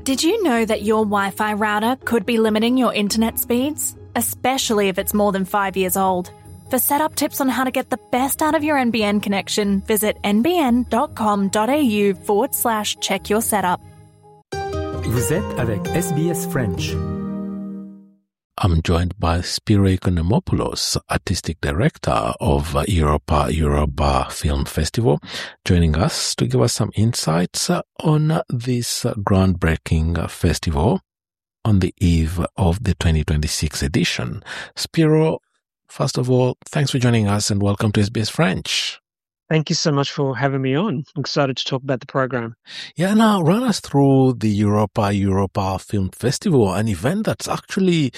Did you know that your Wi-Fi router could be limiting your internet speeds? Especially if it's more than 5 years old. For setup tips on how to get the best out of your NBN connection, visit nbn.com.au/check your setup. Vous êtes avec SBS French. I'm joined by Spiro Economopoulos, Artistic Director of Europa Film Festival, joining us to give us some insights on this groundbreaking festival on the eve of the 2026 edition. Spiro, first of all, thanks for joining us and welcome to SBS French. Thank you so much for having me on. I'm excited to talk about the program. Yeah, now run us through the Europa Film Festival, an event that's actually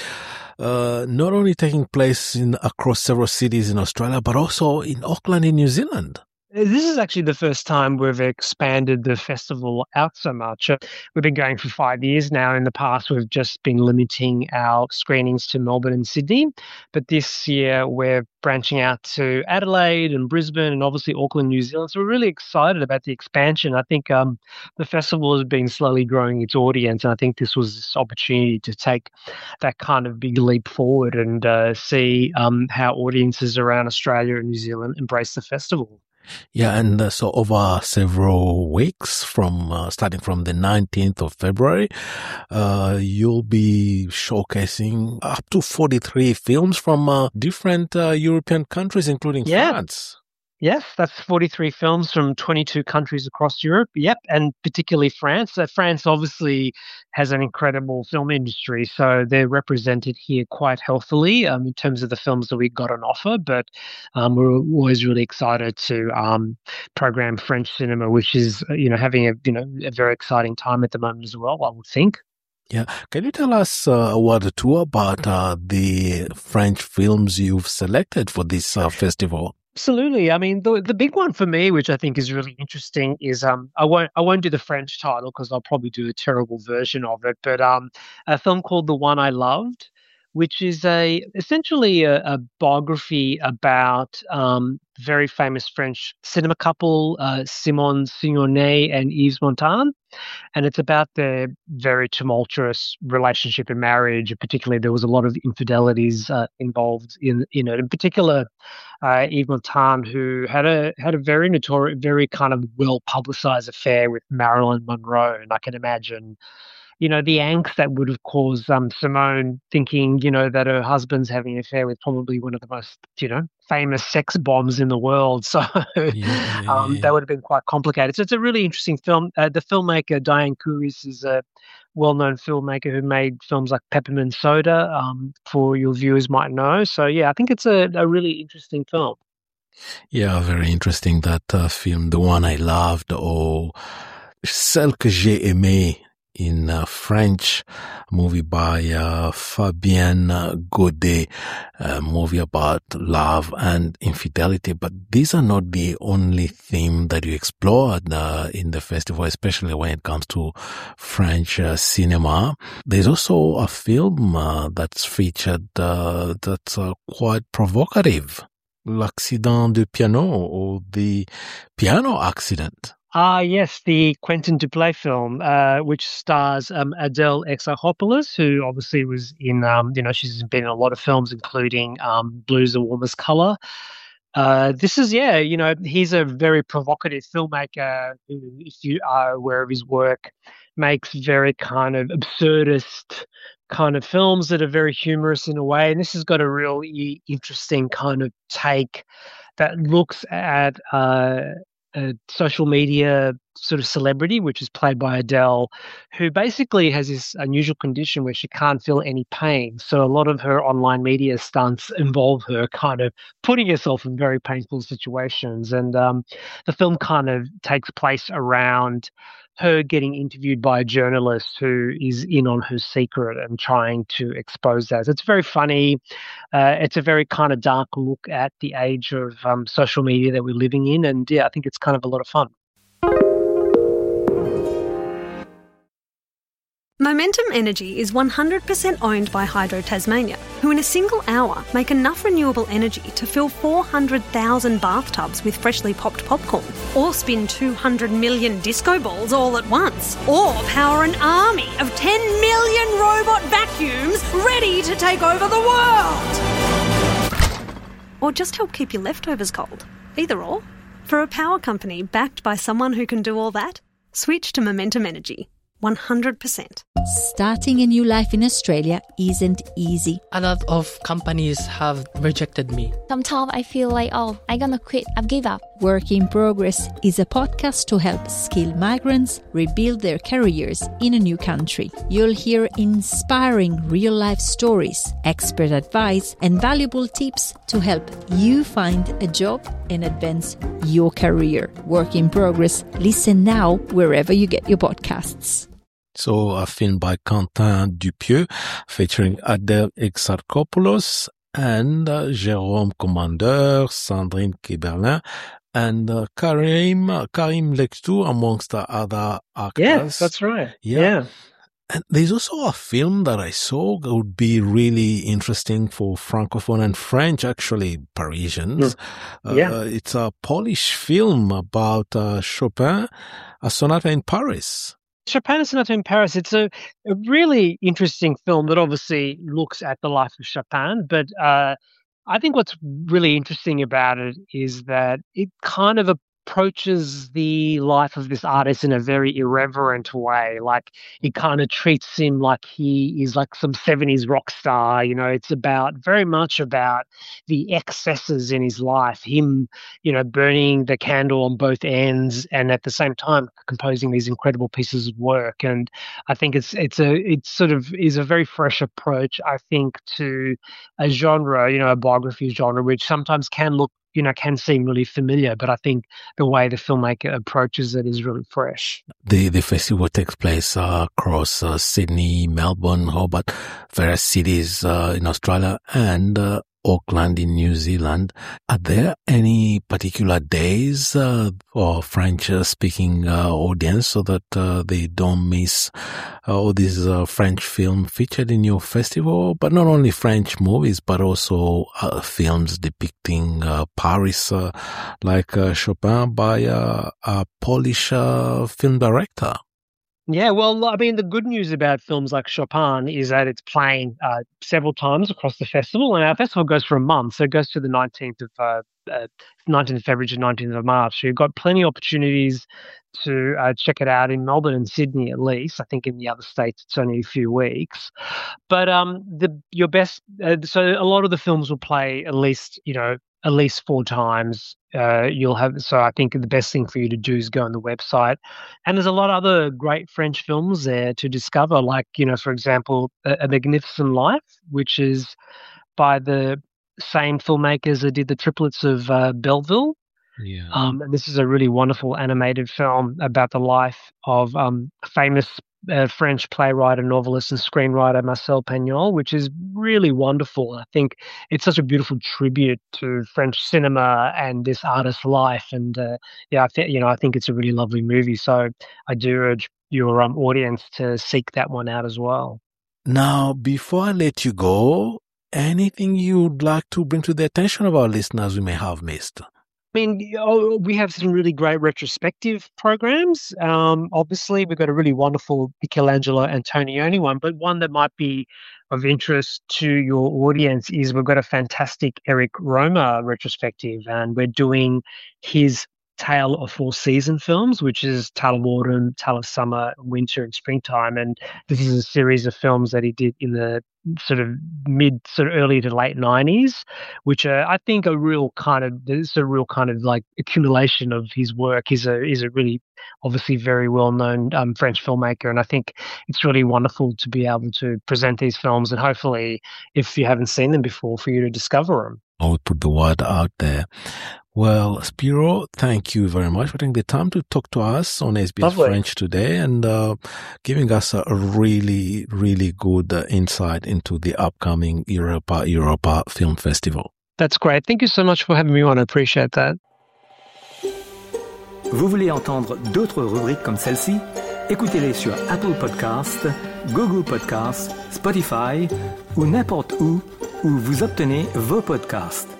not only taking place across several cities in Australia, but also in Auckland in New Zealand. This is actually the first time we've expanded the festival out so much. We've been going for 5 years now. In the past, we've just been limiting our screenings to Melbourne and Sydney. But this year, we're branching out to Adelaide and Brisbane and obviously Auckland, New Zealand. So we're really excited about the expansion. I think the festival has been slowly growing its audience. And I think this was this opportunity to take that kind of big leap forward and see how audiences around Australia and New Zealand embrace the festival. Yeah, and so over several weeks, starting from the 19th of February, you'll be showcasing up to 43 films from different European countries, including France. Yes, that's 43 films from 22 countries across Europe. Yep, and particularly France. France obviously has an incredible film industry, so they're represented here quite healthily in terms of the films that we got on offer. But we're always really excited to program French cinema, which is having a very exciting time at the moment as well, I would think. Yeah. Can you tell us a word or two about the French films you've selected for this festival? Absolutely. I mean, the big one for me, which I think is really interesting, is I won't do the French title because I'll probably do a terrible version of it. But a film called The One I Loved, which is essentially a biography about very famous French cinema couple, Simone Signoret and Yves Montand. And it's about their very tumultuous relationship and marriage. Particularly, there was a lot of infidelities involved in it. In particular, Yves Montand, who had a very notorious, very kind of well publicized affair with Marilyn Monroe, and I can imagine, the angst that would have caused Simone thinking, that her husband's having an affair with probably one of the most, famous sex bombs in the world. So that would have been quite complicated. So it's a really interesting film. The filmmaker, Diane Couris, is a well-known filmmaker who made films like Peppermint Soda, for your viewers might know. So, yeah, I think it's a really interesting film. Yeah, very interesting, that film, The One I Loved, or Celle que j'ai aimée in French, a movie by Fabienne Godet, a movie about love and infidelity. But these are not the only theme that you explored in the festival, especially when it comes to French cinema. There's also a film that's featured that's quite provocative, L'accident du piano, or the piano accident. Yes, the Quentin Dupieux film, which stars Adele Exarchopoulos, who obviously was in, she's been in a lot of films, including Blue's the Warmest Color. This is, he's a very provocative filmmaker who, if you are aware of his work, makes very kind of absurdist kind of films that are very humorous in a way. And this has got a really interesting kind of take that looks at a social media sort of celebrity, which is played by Adele, who basically has this unusual condition where she can't feel any pain. So a lot of her online media stunts involve her kind of putting herself in very painful situations. And the film kind of takes place around her getting interviewed by a journalist who is in on her secret and trying to expose that. So it's very funny. It's a very kind of dark look at the age of social media that we're living in. And yeah, I think it's kind of a lot of fun. Momentum Energy is 100% owned by Hydro Tasmania, who in a single hour make enough renewable energy to fill 400,000 bathtubs with freshly popped popcorn, or spin 200 million disco balls all at once, or power an army of 10 million robot vacuums ready to take over the world. Or just help keep your leftovers cold. Either or. For a power company backed by someone who can do all that, switch to Momentum Energy. 100%. Starting a new life in Australia isn't easy. A lot of companies have rejected me. Sometimes I feel like, I'm gonna quit, I've given up. Work in Progress is a podcast to help skilled migrants rebuild their careers in a new country. You'll hear inspiring real-life stories, expert advice, and valuable tips to help you find a job and advance your career. Work in Progress. Listen now wherever you get your podcasts. So a film by Quentin Dupieux featuring Adele Exarchopoulos and Jérôme Commandeur, Sandrine Kiberlin, and Karim Lectour, amongst the other actors. Yes, that's right. Yeah. And there's also a film that I saw that would be really interesting for Francophone and French, actually Parisians. It's a Polish film about Chopin, A Sonata in Paris. Chopin, A Sonata in Paris. It's a really interesting film that obviously looks at the life of Chopin, but I think what's really interesting about it is that it kind of approaches the life of this artist in a very irreverent way. Like, it kind of treats him like he is like some 70s rock star. You know, it's very much about the excesses in his life, him, burning the candle on both ends and at the same time composing these incredible pieces of work. And I think it sort of is a very fresh approach, I think, to a genre, a biography genre, which sometimes can seem really familiar, but I think the way the filmmaker approaches it is really fresh. The festival takes place across Sydney, Melbourne, Hobart, various cities in Australia, and Auckland in New Zealand. Are there any particular days for French-speaking audience so that they don't miss all these French films featured in your festival? But not only French movies, but also films depicting Paris, like Chopin by a Polish film director. Yeah, well, I mean, the good news about films like Chopin is that it's playing several times across the festival, and our festival goes for a month, so it goes to the 19th of February to 19th of March. So you've got plenty of opportunities to check it out in Melbourne and Sydney, at least. I think in the other states it's only a few weeks. But your best, so a lot of the films will play at least 4 times. So I think the best thing for you to do is go on the website. And there's a lot of other great French films there to discover, like, for example, A Magnificent Life, which is by the same filmmakers that did the Triplets of Belleville. Yeah. And this is a really wonderful animated film about the life of famous French playwright and novelist and screenwriter Marcel Pagnol, which is really wonderful. I think it's such a beautiful tribute to French cinema and this artist's life. And I think it's a really lovely movie. So I do urge your audience to seek that one out as well. Now, before I let you go, anything you'd like to bring to the attention of our listeners we may have missed? I mean, we have some really great retrospective programs. Obviously, we've got a really wonderful Michelangelo Antonioni one, but one that might be of interest to your audience is we've got a fantastic Eric Roma retrospective, and we're doing his Tale of 4 Season films, which is Tale of Autumn, Tale of Summer, Winter, and Springtime. And this is a series of films that he did in the early to late 90s, which I think a real kind of like accumulation of his work. He's a really obviously very well-known French filmmaker, and I think it's really wonderful to be able to present these films, and hopefully, if you haven't seen them before, for you to discover them. I would put the word out there. Well, Spiro, thank you very much for taking the time to talk to us on SBS French today and giving us a really, really good insight into the upcoming Europa Film Festival. That's great. Thank you so much for having me on. I appreciate that. Vous voulez entendre d'autres rubriques comme celle-ci? Écoutez-les sur Apple Podcasts, Google Podcasts, Spotify ou n'importe où vous obtenez vos podcasts.